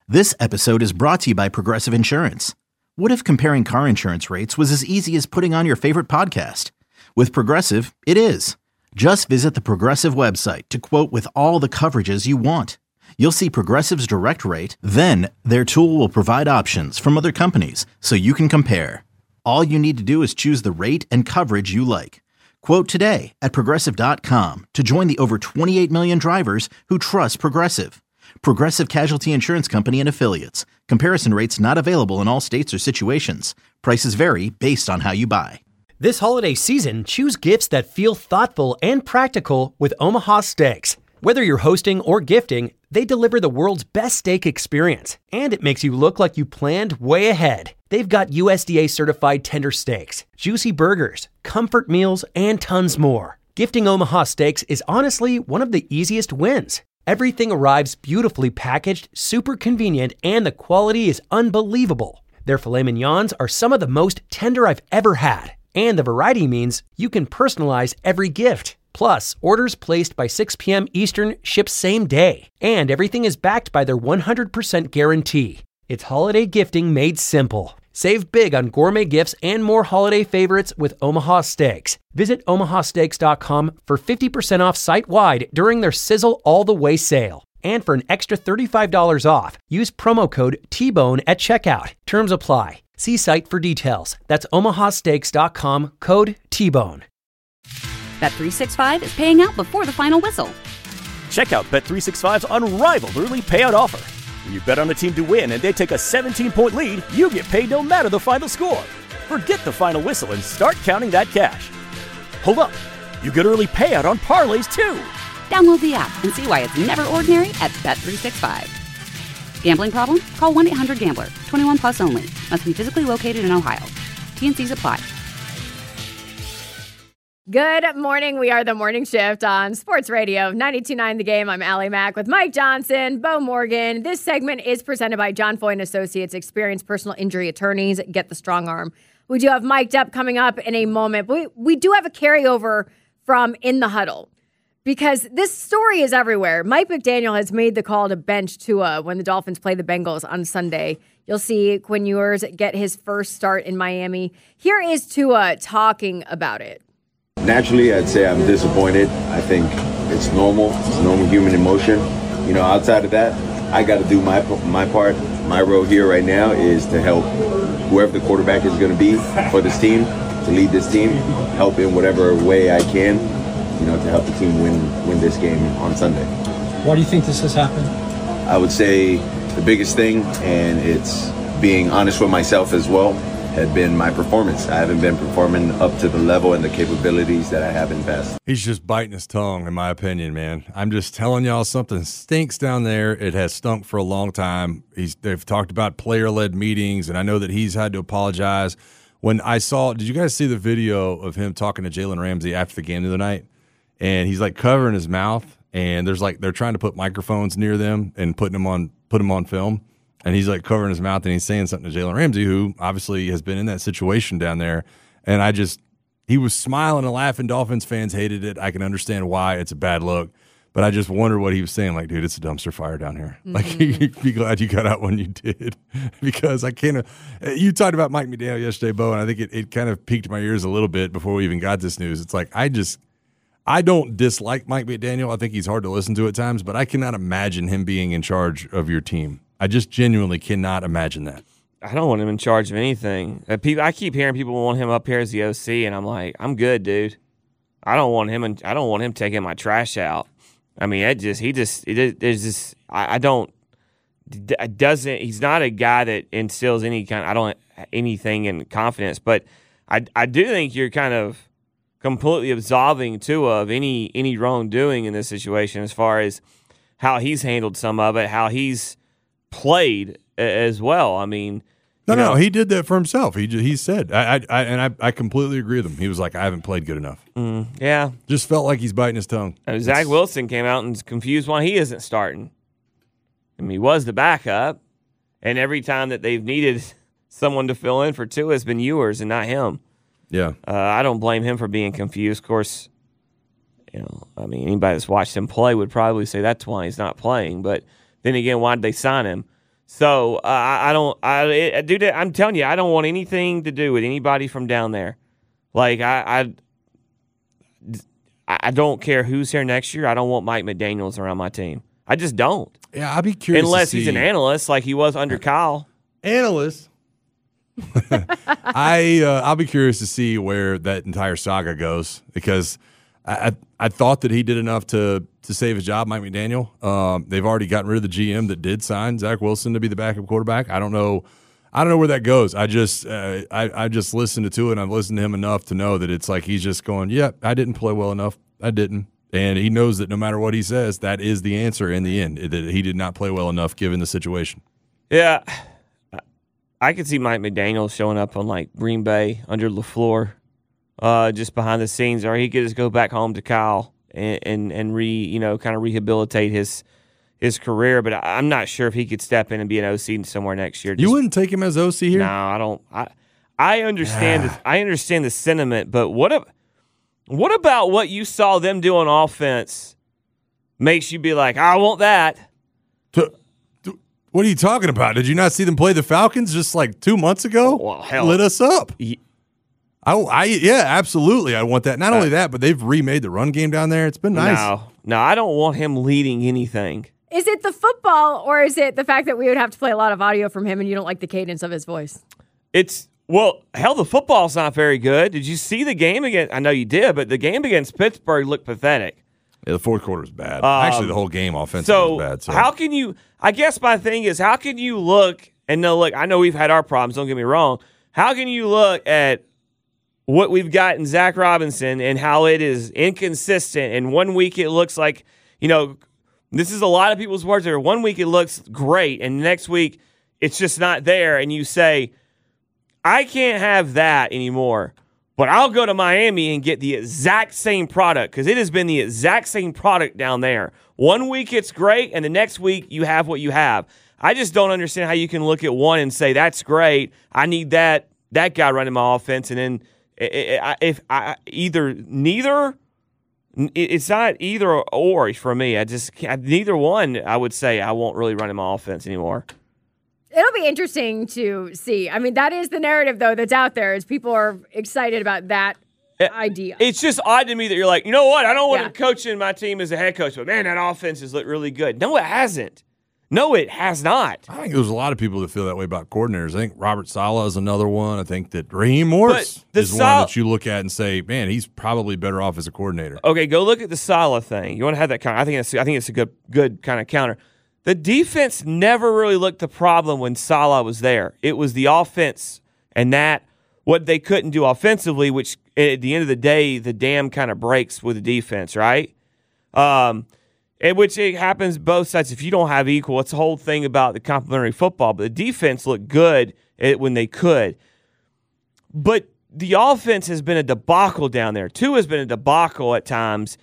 This episode is brought to you by Progressive Insurance. What if comparing car insurance rates was as easy as putting on your favorite podcast? With Progressive, it is. Just visit the Progressive website to quote with all the coverages you want. You'll see Progressive's direct rate, then their tool will provide options from other companies so you can compare. All you need to do is choose the rate and coverage you like. Quote today at Progressive.com to join the over 28 million drivers who trust Progressive. Progressive Casualty Insurance Company and Affiliates. Comparison rates not available in all states or situations. Prices vary based on how you buy. This holiday season, choose gifts that feel thoughtful and practical with Omaha Steaks. Whether you're hosting or gifting, they deliver the world's best steak experience, and it makes you look like you planned way ahead. They've got USDA certified tender steaks, juicy burgers, comfort meals, and tons more. Gifting Omaha Steaks is honestly one of the easiest wins. Everything arrives beautifully packaged, super convenient, and the quality is unbelievable. Their filet mignons are some of the most tender I've ever had, and the variety means you can personalize every gift. Plus, orders placed by 6 p.m. Eastern ship same day, and everything is backed by their 100% guarantee. It's holiday gifting made simple. Save big on gourmet gifts and more holiday favorites with Omaha Steaks. Visit omahasteaks.com for 50% off site-wide during their Sizzle All the Way sale. And for an extra $35 off, use promo code TBONE at checkout. Terms apply. See site for details. That's omahasteaks.com, code TBONE. Bet365 is paying out before the final whistle. Check out Bet365's unrivaled early payout offer. When you bet on a team to win and they take a 17-point lead, you get paid no matter the final score. Forget the final whistle and start counting that cash. Hold up. You get early payout on parlays, too. Download the app and see why it's never ordinary at Bet365. Gambling problem? Call 1-800-GAMBLER. 21 plus only. Must be physically located in Ohio. T&Cs apply. Good morning. We are the Morning Shift on Sports Radio 92.9 The Game. I'm Allie Mack with Mike Johnson, Bo Morgan. This segment is presented by John Foy & Associates, experienced personal injury attorneys. Get the strong arm. We do have Mic'd Up coming up in a moment. But we do have a carryover from In the Huddle because this story is everywhere. Mike McDaniel has made the call to bench Tua when the Dolphins play the Bengals on Sunday. You'll see Quinn Ewers get his first start in Miami. Here is Tua talking about it. Naturally, I'd say I'm disappointed. I think it's normal. It's normal human emotion. You know, outside of that, I got to do my part. My role here right now is to help whoever the quarterback is going to be for this team, to lead this team, help in whatever way I can, you know, to help the team win this game on Sunday. Why do you think this has happened? I would say the biggest thing, and it's being honest with myself as well, had been my performance. I haven't been performing up to the level and the capabilities that I have in the past. He's just biting his tongue, in my opinion, man. I'm just telling y'all something stinks down there. It has stunk for a long time. They've talked about player-led meetings, and I know that he's had to apologize. When I saw, did you guys see the video of him talking to Jalen Ramsey after the game the other night? And he's like covering his mouth, and there's like they're trying to put microphones near them and put him on film. And he's like covering his mouth and he's saying something to Jalen Ramsey, who obviously has been in that situation down there. And he was smiling and laughing. Dolphins fans hated it. I can understand why. It's a bad look. But I just wondered what he was saying. Like, dude, it's a dumpster fire down here. Mm-hmm. Like, be glad you got out when you did. Because I can't. You talked about Mike McDaniel yesterday, Bo, and I think it kind of piqued my ears a little bit before we even got this news. It's like, I don't dislike Mike McDaniel. I think he's hard to listen to at times, but I cannot imagine him being in charge of your team. I just genuinely cannot imagine that. I don't want him in charge of anything. I keep hearing people want him up here as the OC, and I'm like, I'm good, dude. I don't want him taking my trash out. I mean, he's not a guy that instills anything in confidence. But I do think you're kind of completely absolving Tua of any wrongdoing in this situation as far as how he's handled some of it, how he's played as well. I mean, no, he did that for himself. He said, I completely agree with him. He was like, I haven't played good enough. Yeah, just felt like he's biting his tongue. And Zach Wilson came out and was confused why he isn't starting. I mean, he was the backup, and every time that they've needed someone to fill in for Tua, it's been Ewers and not him. Yeah, I don't blame him for being confused. Of course, I mean, anybody that's watched him play would probably say that's why he's not playing. But then again, why did they sign him? So dude, I'm telling you, I don't want anything to do with anybody from down there. Like I don't care who's here next year. I don't want Mike McDaniels around my team. I just don't. Yeah, I'd be curious. Unless he's an analyst like he was under Kyle. Analyst. I'll be curious to see where that entire saga goes, because I thought that he did enough to save his job, Mike McDaniel. They've already gotten rid of the GM that did sign Zach Wilson to be the backup quarterback. I don't know where that goes. I just listened to it, and I've listened to him enough to know that it's like he's just going, "Yep, I didn't play well enough. I didn't." And he knows that no matter what he says, that is the answer in the end, that he did not play well enough given the situation. Yeah. I could see Mike McDaniel showing up on like Green Bay under LaFleur, just behind the scenes, or he could just go back home to Kyle and kind of rehabilitate his career. But I'm not sure if he could step in and be an OC somewhere next year. You wouldn't take him as OC here? No, I don't. I understand. I understand the sentiment, but what about what you saw them do on offense makes you be like, I want that? What are you talking about? Did you not see them play the Falcons just like 2 months ago? Well, hell. Lit us up. Yeah, absolutely. I want that. Not only that, but they've remade the run game down there. It's been nice. No, I don't want him leading anything. Is it the football, or is it the fact that we would have to play a lot of audio from him and you don't like the cadence of his voice? The football's not very good. Did you see the game against? I know you did, but the game against Pittsburgh looked pathetic. Yeah, the fourth quarter was bad. Actually, the whole game offensively was bad. So how can you – I guess my thing is, how can you look – and no, look, I know we've had our problems, don't get me wrong. How can you look at what we've got in Zach Robinson and how it is inconsistent, and 1 week it looks like – this is a lot of people's words there. 1 week it looks great, and the next week it's just not there, and you say, I can't have that anymore. But I'll go to Miami and get the exact same product, because it has been the exact same product down there. 1 week it's great, and the next week you have what you have. I just don't understand how you can look at one and say, that's great, I need that guy running my offense, and then it's not either or for me. Neither one, I would say I won't really run in my offense anymore. It'll be interesting to see. I mean, that is the narrative, though, that's out there, is people are excited about that idea. It's just odd to me that you're like, you know what? I don't want him coaching my team as a head coach, but, man, that offense has looked really good. No, it hasn't. No, it has not. I think there's a lot of people that feel that way about coordinators. I think Robert Saleh is another one. I think that Raheem Morris is one that you look at and say, man, he's probably better off as a coordinator. Okay, go look at the Saleh thing. You want to have that kind of, I think it's a good kind of counter. The defense never really looked the problem when Saleh was there. It was the offense and what they couldn't do offensively, which at the end of the day, the dam kind of breaks with the defense, right? And which it happens both sides. If you don't have equal, it's the whole thing about the complementary football. But the defense looked good when they could. But the offense has been a debacle down there. Tua has been a debacle at times.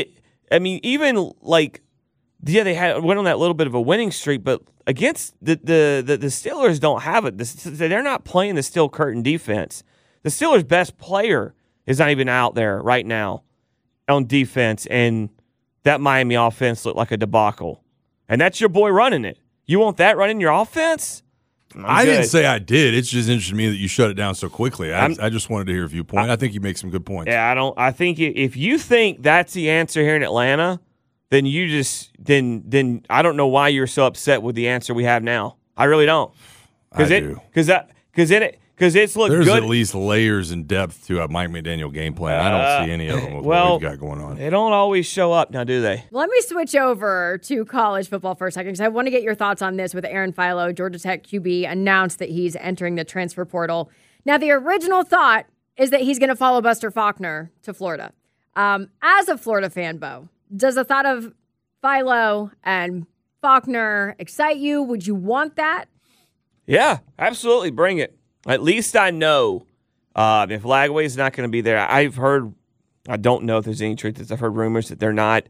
Even like, yeah, they went on that little bit of a winning streak, but against the Steelers don't have it. They're not playing the steel curtain defense. The Steelers' best player is not even out there right now on defense, and that Miami offense looked like a debacle. And that's your boy running it. You want that running your offense? I didn't say I did. It's just interesting to me that you shut it down so quickly. I just wanted to hear a viewpoint. I think you make some good points. Yeah, I think if you think that's the answer here in Atlanta, then you just then I don't know why you're so upset with the answer we have now. I really don't. Because it's looked There's good. There's at least layers and depth to a Mike McDaniel game plan. I don't see any of them with what we've got going on. They don't always show up now, do they? Let me switch over to college football for a second, because I want to get your thoughts on this with Aaron Philo. Georgia Tech QB announced that he's entering the transfer portal. Now, the original thought is that he's going to follow Buster Faulkner to Florida. As a Florida fan, Bo, does the thought of Philo and Faulkner excite you? Would you want that? Yeah, absolutely. Bring it. At least I know if Lagway is not going to be there. I don't know if there's any truth to this. I've heard rumors that they're not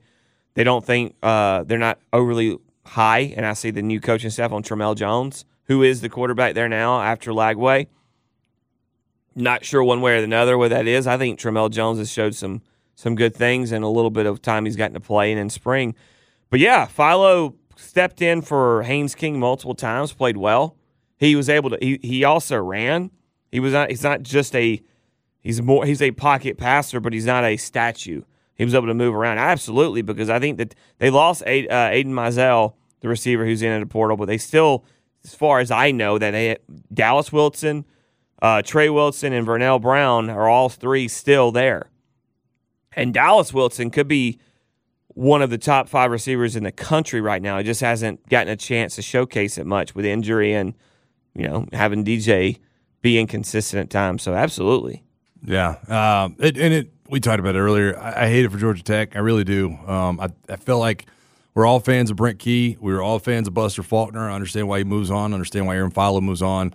overly high, and I see the new coaching staff on Tramel Jones, who is the quarterback there now after Lagway. Not sure one way or another what that is. I think Tramel Jones has showed some good things and a little bit of time he's gotten to play in spring. But yeah, Philo stepped in for Haynes King multiple times, played well. He was able to. He also ran. He's not just a. He's a pocket passer, but he's not a statue. He was able to move around. Absolutely, because I think that they lost Aiden Mizell, the receiver who's in the portal, but they still, as far as I know, that they had Dallas Wilson, Trey Wilson, and Vernell Brown are all three still there. And Dallas Wilson could be one of the top 5 receivers in the country right now. He just hasn't gotten a chance to showcase it much with injury and, having DJ be inconsistent at times. So absolutely. Yeah. We talked about it earlier. I hate it for Georgia Tech. I really do. I feel like we're all fans of Brent Key. We were all fans of Buster Faulkner. I understand why he moves on. I understand why Aaron Filo moves on.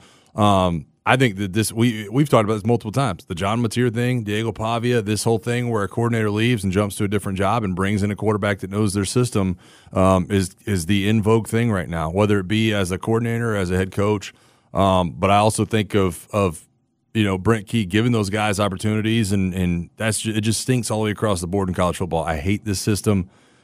I think that we've talked about this multiple times. The John Mateer thing, Diego Pavia, this whole thing where a coordinator leaves and jumps to a different job and brings in a quarterback that knows their system is the in vogue thing right now, whether it be as a coordinator, as a head coach. But I also think of Brent Key giving those guys opportunities, and it just stinks all the way across the board in college football. I hate this system,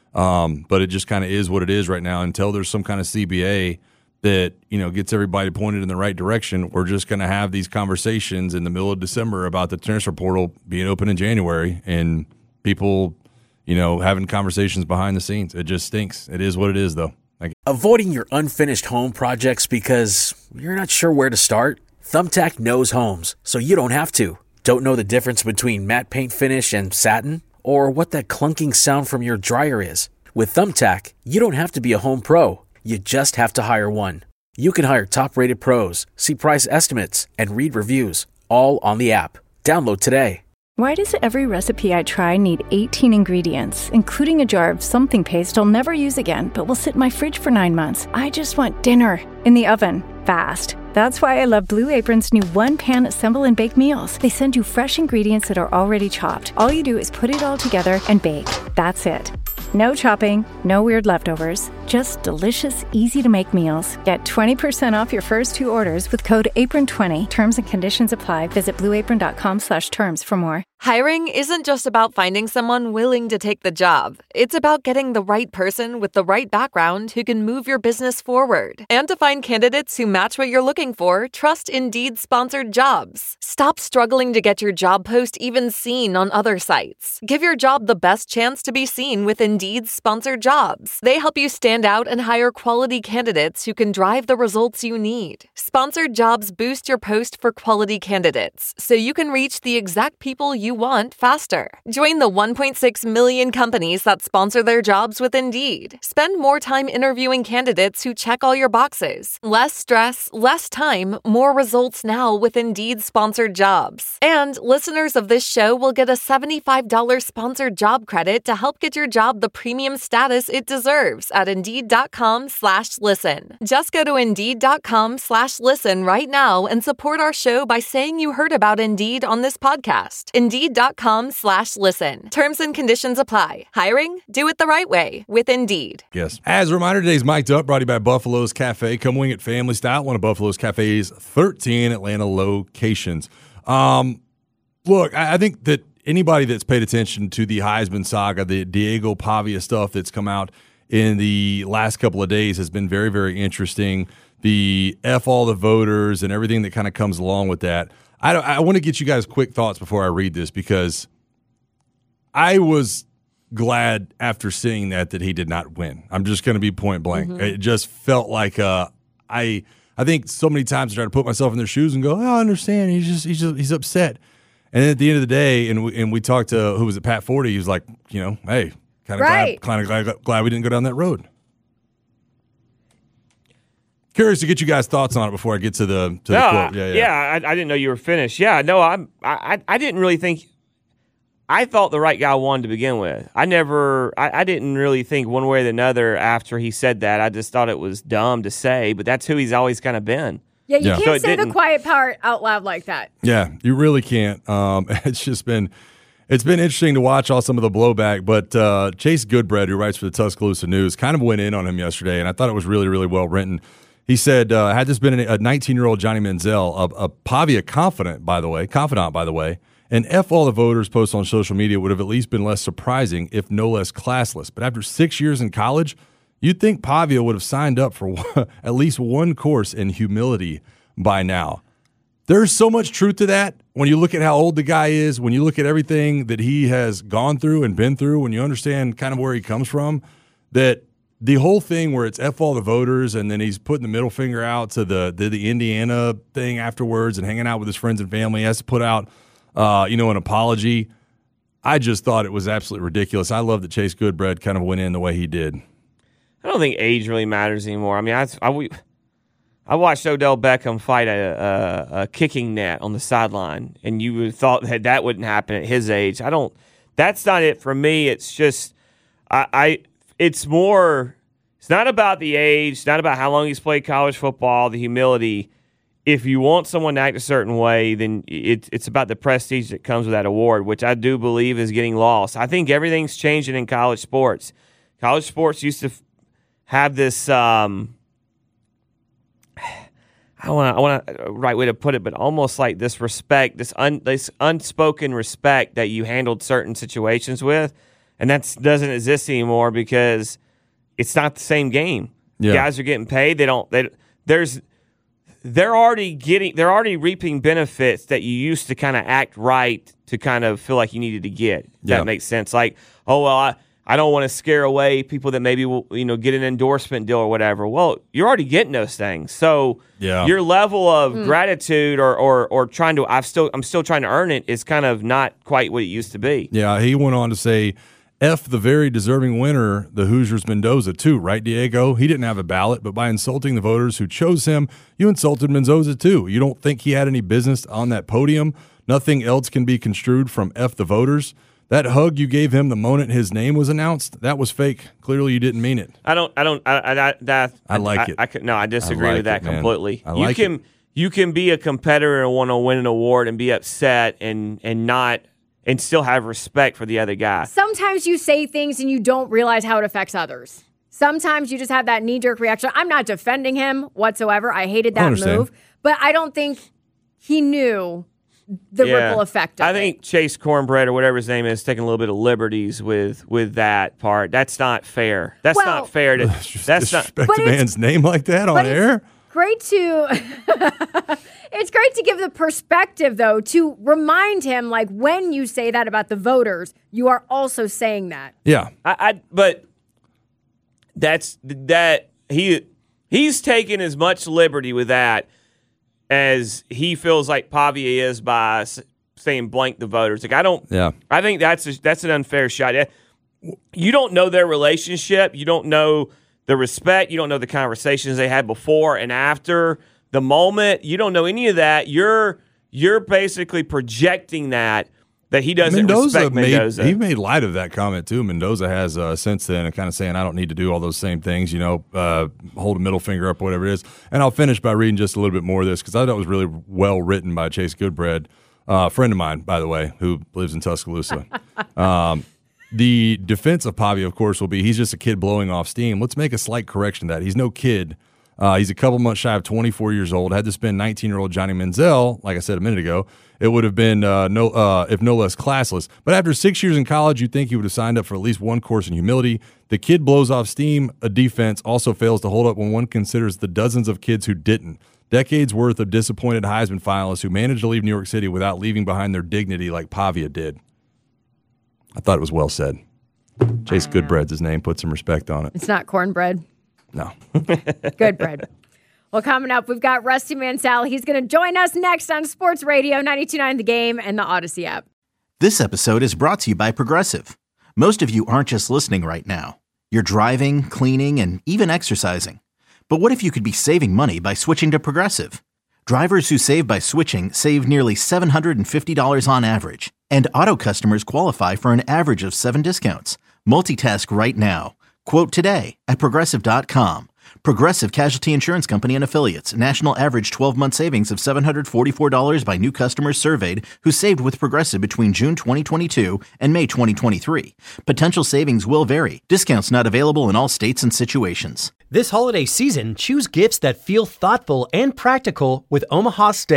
but it just kind of is what it is right now. Until there's some kind of CBA that gets everybody pointed in the right direction, we're just going to have these conversations in the middle of December about the transfer portal being open in January, and people, having conversations behind the scenes. It just stinks. It is what it is, though. Avoiding your unfinished home projects because you're not sure where to start? Thumbtack knows homes, so you don't have to. Don't know the difference between matte paint finish and satin? Or what that clunking sound from your dryer is? With Thumbtack, you don't have to be a home pro. You just have to hire one. You can hire top-rated pros, see price estimates, and read reviews, all on the app. Download today. Why does every recipe I try need 18 ingredients, including a jar of something paste I'll never use again, but will sit in my fridge for 9 months? I just want dinner in the oven, fast. That's why I love Blue Apron's new one-pan assemble and bake meals. They send you fresh ingredients that are already chopped. All you do is put it all together and bake. That's it. No chopping, no weird leftovers, just delicious, easy-to-make meals. Get 20% off your first 2 orders with code APRON20. Terms and conditions apply. Visit blueapron.com/terms for more. Hiring isn't just about finding someone willing to take the job. It's about getting the right person with the right background who can move your business forward. And to find candidates who match what you're looking for, trust Indeed-sponsored jobs. Stop struggling to get your job post even seen on other sites. Give your job the best chance to be seen with Indeed-sponsored jobs. They help you stand out and hire quality candidates who can drive the results you need. Sponsored jobs boost your post for quality candidates, so you can reach the exact people you want faster. Join the 1.6 million companies that sponsor their jobs with Indeed. Spend more time interviewing candidates who check all your boxes. Less stress, less time, more results now with Indeed-sponsored jobs. And listeners of this show will get a $75 sponsored job credit to help get your job the premium status it deserves at Indeed.com/listen. Just go to Indeed.com/listen right now and support our show by saying you heard about Indeed on this podcast. Indeed.com/listen. Terms and conditions apply. Hiring? Do it the right way with Indeed. Yes. As a reminder, today's Mic'd Up brought to you by Buffalo's Cafe. Come wing it family style. One of Buffalo's Cafe's 13 Atlanta locations. Look, I think that anybody that's paid attention to the Heisman saga, the Diego Pavia stuff that's come out in the last couple of days has been very, very interesting. The F all the voters and everything that kind of comes along with that. I want to get you guys quick thoughts before I read this, because I was glad after seeing that he did not win. I'm just going to be point blank. Mm-hmm. It just felt like I think so many times I try to put myself in their shoes and go, I understand. He's upset. And then at the end of the day, and we talked to, who was it, Pat Forty, he was like, hey, kind of glad we didn't go down that road. Curious to get you guys' thoughts on it before I get to the quote. Yeah, I didn't know you were finished. Yeah, no, I didn't really think. I thought the right guy won to begin with. I didn't really think one way or another after he said that. I just thought it was dumb to say, but that's who he's always kind of been. Yeah, you can't say the quiet part out loud like that. Yeah, you really can't. It's been interesting to watch some of the blowback, but Chase Goodbread, who writes for the Tuscaloosa News, kind of went in on him yesterday, and I thought it was really, really well written. He said, had this been a 19-year-old Johnny Manziel, a Pavia confidant, by the way, and F all the voters post on social media would have at least been less surprising, if no less classless. But after 6 years in college, You'd think Pavia would have signed up for at least one course in humility by now. There's so much truth to that when you look at how old the guy is, when you look at everything that he has gone through and been through, when you understand kind of where he comes from, that the whole thing where it's F all the voters and then he's putting the middle finger out to the Indiana thing afterwards and hanging out with his friends and family, he has to put out an apology. I just thought it was absolutely ridiculous. I love that Chase Goodbread kind of went in the way he did. I don't think age really matters anymore. I mean, I watched Odell Beckham fight a kicking net on the sideline, and you would have thought that wouldn't happen at his age. That's not it for me. It's just it's not about the age, it's not about how long he's played college football, the humility. If you want someone to act a certain way, then it's about the prestige that comes with that award, which I do believe is getting lost. I think everything's changing in college sports. College sports used to have this I want a right way to put it, but almost like this respect, this unspoken respect that you handled certain situations with, and that doesn't exist anymore because it's not the same game. Yeah. Guys are getting paid. They're already reaping benefits that you used to kind of act right to kind of feel like you needed to get. That makes sense. Like, I don't want to scare away people that maybe will, get an endorsement deal or whatever. Well, you're already getting those things. So your level of gratitude or trying to, I'm still trying to earn it is kind of not quite what it used to be. Yeah, he went on to say, F the very deserving winner, the Hoosiers Mendoza, too, right, Diego? He didn't have a ballot, but by insulting the voters who chose him, you insulted Mendoza, too. You don't think he had any business on that podium? Nothing else can be construed from F the voters? That hug you gave him the moment his name was announced, that was fake. Clearly you didn't mean it. I like it. I disagree with that completely. You can be a competitor and want to win an award and be upset and still have respect for the other guy. Sometimes you say things and you don't realize how it affects others. Sometimes you just have that knee-jerk reaction. I'm not defending him whatsoever. I hated that move. But I don't think he knew the ripple effect of I think Chase Cornbread or whatever his name is taking a little bit of liberties with that part. That's not fair. That's not fair to disrespect a man's name like that on air. It's great to give the perspective, though, to remind him, like, when you say that about the voters, you are also saying that. Yeah. But he's taken as much liberty with that as he feels like Pavia is by saying blank the voters. Like, I think that's an unfair shot. You don't know their relationship. You don't know the respect. You don't know the conversations they had before and after the moment. You don't know any of that. You're basically projecting that he doesn't respect Mendoza. He made light of that comment too. Mendoza has since then, and kind of saying, I don't need to do all those same things, hold a middle finger up, whatever it is. And I'll finish by reading just a little bit more of this because I thought it was really well written by Chase Goodbread, a friend of mine, by the way, who lives in Tuscaloosa. The defense of Pavia, of course, will be he's just a kid blowing off steam. Let's make a slight correction to that. He's no kid. He's a couple months shy of 24 years old. Had this been 19-year-old Johnny Manziel, like I said a minute ago, it would have been if no less classless. But after 6 years in college, you'd think he would have signed up for at least one course in humility. The kid blows off steam. A defense also fails to hold up when one considers the dozens of kids who didn't. Decades worth of disappointed Heisman finalists who managed to leave New York City without leaving behind their dignity like Pavia did. I thought it was well said. Chase Goodbread's his name. Put some respect on it. It's not cornbread. No. Goodbread. Well, coming up, we've got Rusty Mansell. He's going to join us next on Sports Radio 92.9 The Game and the Odyssey app. This episode is brought to you by Progressive. Most of you aren't just listening right now. You're driving, cleaning, and even exercising. But what if you could be saving money by switching to Progressive? Drivers who save by switching save nearly $750 on average. And auto customers qualify for an average of 7 discounts. Multitask right now. Quote today at Progressive.com. Progressive Casualty Insurance Company and Affiliates. National average 12-month savings of $744 by new customers surveyed who saved with Progressive between June 2022 and May 2023. Potential savings will vary. Discounts not available in all states and situations. This holiday season, choose gifts that feel thoughtful and practical with Omaha Steaks.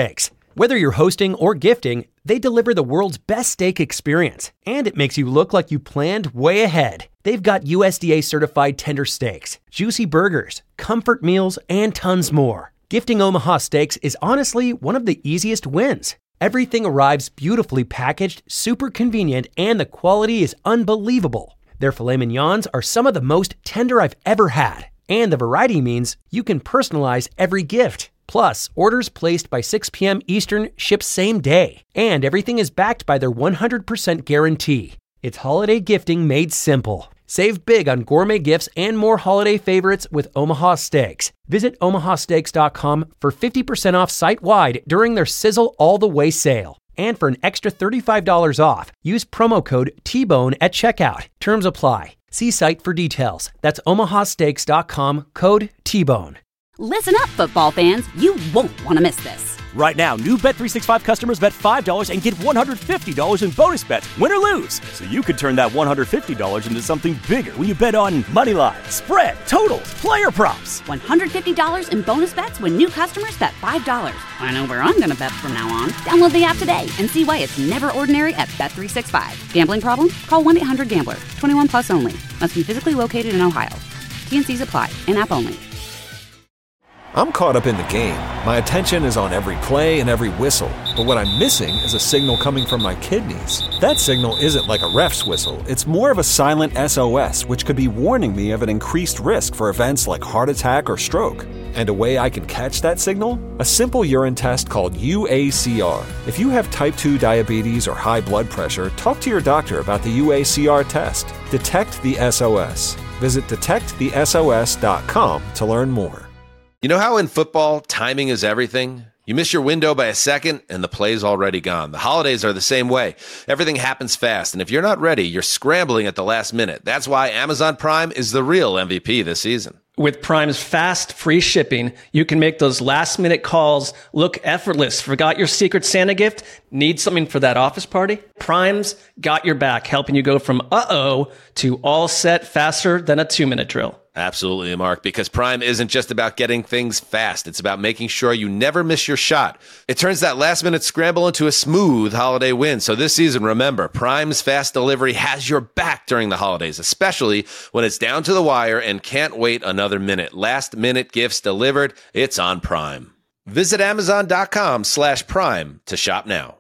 Whether you're hosting or gifting, they deliver the world's best steak experience, and it makes you look like you planned way ahead. They've got USDA certified tender steaks, juicy burgers, comfort meals, and tons more. Gifting Omaha Steaks is honestly one of the easiest wins. Everything arrives beautifully packaged, super convenient, and the quality is unbelievable. Their filet mignons are some of the most tender I've ever had, and the variety means you can personalize every gift. Plus, orders placed by 6 p.m. Eastern ship same day, and everything is backed by their 100% guarantee. It's holiday gifting made simple. Save big on gourmet gifts and more holiday favorites with Omaha Steaks. Visit omahasteaks.com for 50% off site-wide during their Sizzle All the Way sale. And for an extra $35 off, use promo code TBONE at checkout. Terms apply. See site for details. That's omahasteaks.com, code TBONE. Listen up, football fans. You won't want to miss this. Right now, new Bet365 customers bet $5 and get $150 in bonus bets, win or lose. So you could turn that $150 into something bigger when you bet on money line, spread, totals, player props. $150 in bonus bets when new customers bet $5. I know where I'm going to bet from now on. Download the app today and see why it's never ordinary at Bet365. Gambling problem? Call 1-800-GAMBLER. 21 plus only. Must be physically located in Ohio. T&Cs apply. In-app only. I'm caught up in the game. My attention is on every play and every whistle. But what I'm missing is a signal coming from my kidneys. That signal isn't like a ref's whistle. It's more of a silent SOS, which could be warning me of an increased risk for events like heart attack or stroke. And a way I can catch that signal? A simple urine test called UACR. If you have type 2 diabetes or high blood pressure, talk to your doctor about the UACR test. Detect the SOS. Visit detectthesos.com to learn more. You know how in football, timing is everything? You miss your window by a second, and the play's already gone. The holidays are the same way. Everything happens fast, and if you're not ready, you're scrambling at the last minute. That's why Amazon Prime is the real MVP this season. With Prime's fast, free shipping, you can make those last-minute calls look effortless. Forgot your Secret Santa gift? Need something for that office party? Prime's got your back, helping you go from uh-oh to all set faster than a 2-minute drill. Absolutely, Mark, because Prime isn't just about getting things fast. It's about making sure you never miss your shot. It turns that last-minute scramble into a smooth holiday win. So this season, remember, Prime's fast delivery has your back during the holidays, especially when it's down to the wire and can't wait another minute. Last-minute gifts delivered. It's on Prime. Visit Amazon.com/Prime to shop now.